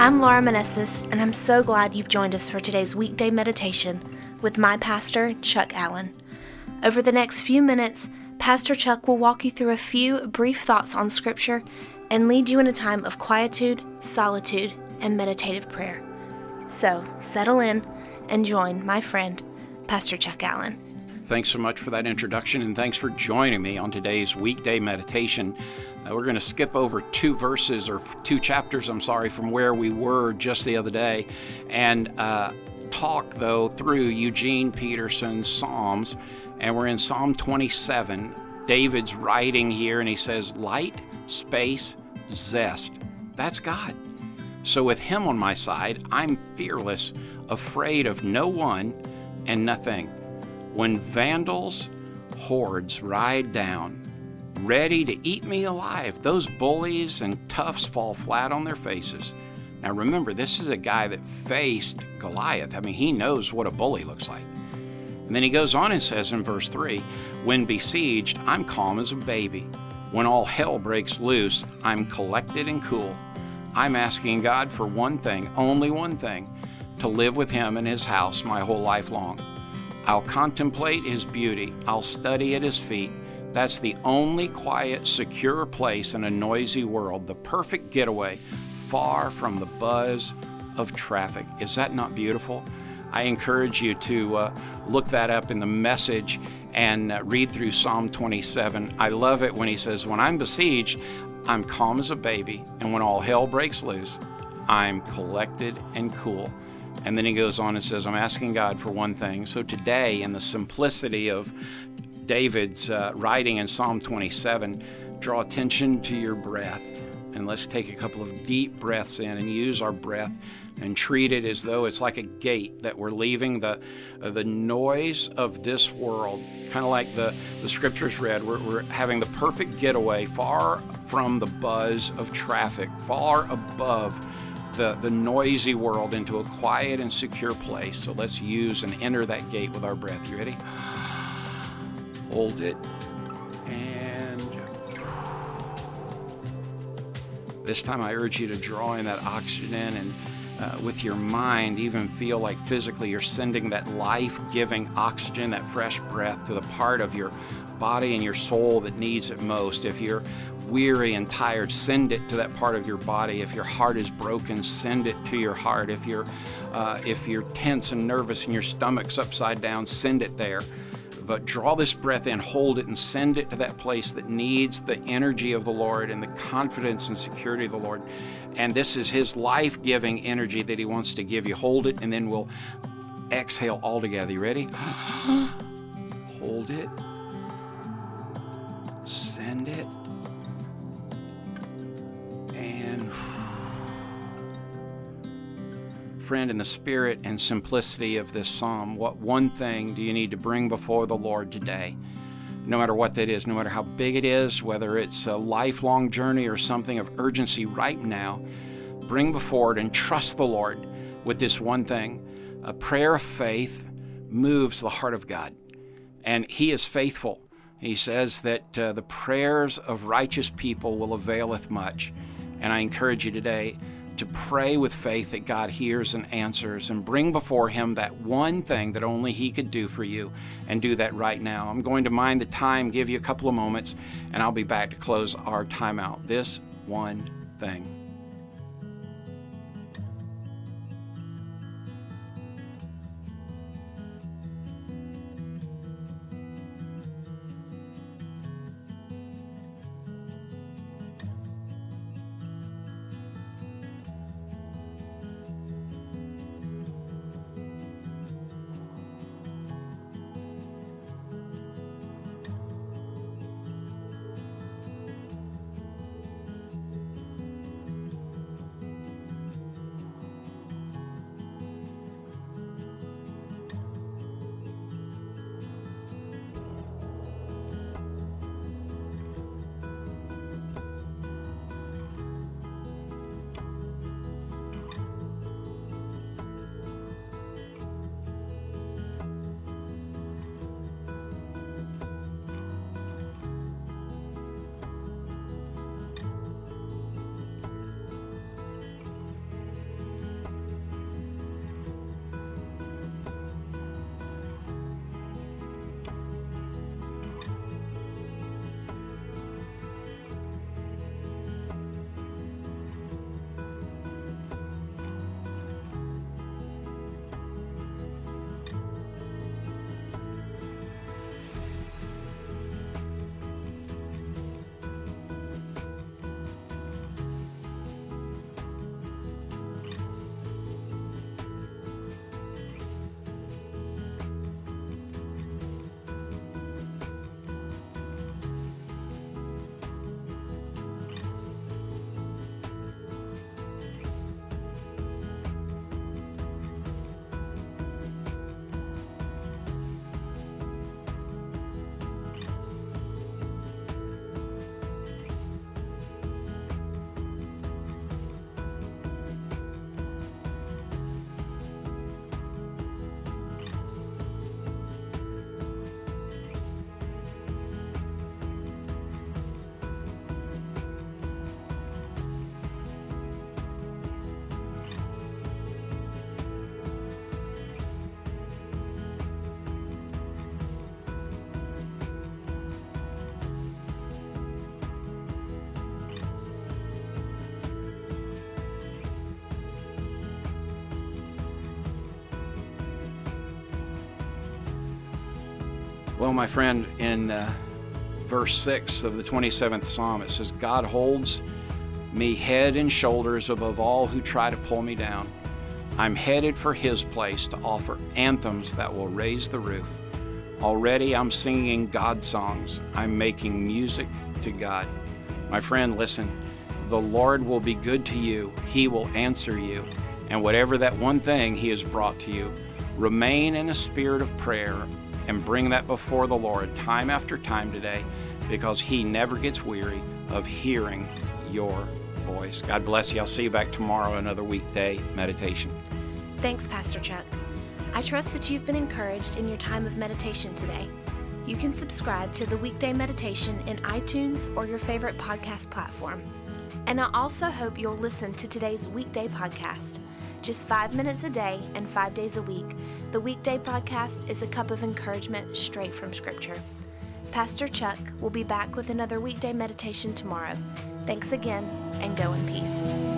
I'm Laura Manessis, and I'm so glad you've joined us for today's weekday meditation with my pastor, Chuck Allen. Over the next few minutes, Pastor Chuck will walk you through a few brief thoughts on Scripture and lead you in a time of quietude, solitude, and meditative prayer. So, settle in and join my friend, Pastor Chuck Allen. Thanks so much for that introduction, and thanks for joining me on today's weekday meditation. We're going to skip over two chapters, from where we were just the other day, and talk, though, through Eugene Peterson's Psalms, and we're in Psalm 27. David's writing here, and he says, light, space, zest. That's God. So with him on my side, I'm fearless, afraid of no one and nothing. When vandals, hordes ride down, ready to eat me alive, those bullies and toughs fall flat on their faces. Now remember, this is a guy that faced Goliath. I mean, he knows what a bully looks like. And then he goes on and says in verse 3, when besieged, I'm calm as a baby. When all hell breaks loose, I'm collected and cool. I'm asking God for one thing, only one thing, to live with him in his house my whole life long. I'll contemplate his beauty. I'll study at his feet. That's the only quiet, secure place in a noisy world, the perfect getaway, far from the buzz of traffic. Is that not beautiful? I encourage you to look that up in the Message and read through Psalm 27. I love it when he says, when I'm besieged, I'm calm as a baby, and when all hell breaks loose, I'm collected and cool. And then he goes on and says, I'm asking God for one thing. So today, in the simplicity of David's writing in Psalm 27, draw attention to your breath. And let's take a couple of deep breaths in and use our breath and treat it as though it's like a gate that we're leaving the noise of this world. Kind of like the scriptures read, we're having the perfect getaway far from the buzz of traffic, far above the noisy world into a quiet and secure place. So let's use and enter that gate with our breath. You ready? Hold it. And this time I urge you to draw in that oxygen and with your mind, even feel like physically you're sending that life-giving oxygen, that fresh breath to the part of your body and your soul that needs it most. If you're weary and tired, send it to that part of your body. If your heart is broken, send it to your heart. If you're tense and nervous and your stomach's upside down, send it there. But draw this breath in, hold it, and send it to that place that needs the energy of the Lord and the confidence and security of the Lord. And this is his life-giving energy that he wants to give you. Hold it, and then we'll exhale all together. You ready? Hold it. Send it. And friend, in the spirit and simplicity of this psalm, what one thing do you need to bring before the Lord today? No matter what that is, no matter how big it is, whether it's a lifelong journey or something of urgency right now, bring before it and trust the Lord with this one thing. A prayer of faith moves the heart of God, and he is faithful. He says that the prayers of righteous people will availeth much. And I encourage you today to pray with faith that God hears and answers, and bring before him that one thing that only he could do for you, and do that right now. I'm going to mind the time, give you a couple of moments, and I'll be back to close our time out. This one thing. Well, my friend, in verse 6 of the 27th Psalm, it says, God holds me head and shoulders above all who try to pull me down. I'm headed for His place to offer anthems that will raise the roof. Already I'm singing God songs. I'm making music to God. My friend, listen, the Lord will be good to you. He will answer you. And whatever that one thing He has brought to you, remain in a spirit of prayer and bring that before the Lord time after time today, because He never gets weary of hearing your voice. God bless you. I'll see you back tomorrow, another weekday meditation. Thanks, Pastor Chuck. I trust that you've been encouraged in your time of meditation today. You can subscribe to the Weekday Meditation in iTunes or your favorite podcast platform. And I also hope you'll listen to today's weekday podcast. Just 5 minutes a day and 5 days a week, the weekday podcast is a cup of encouragement straight from Scripture. Pastor Chuck will be back with another weekday meditation tomorrow. Thanks again, and go in peace.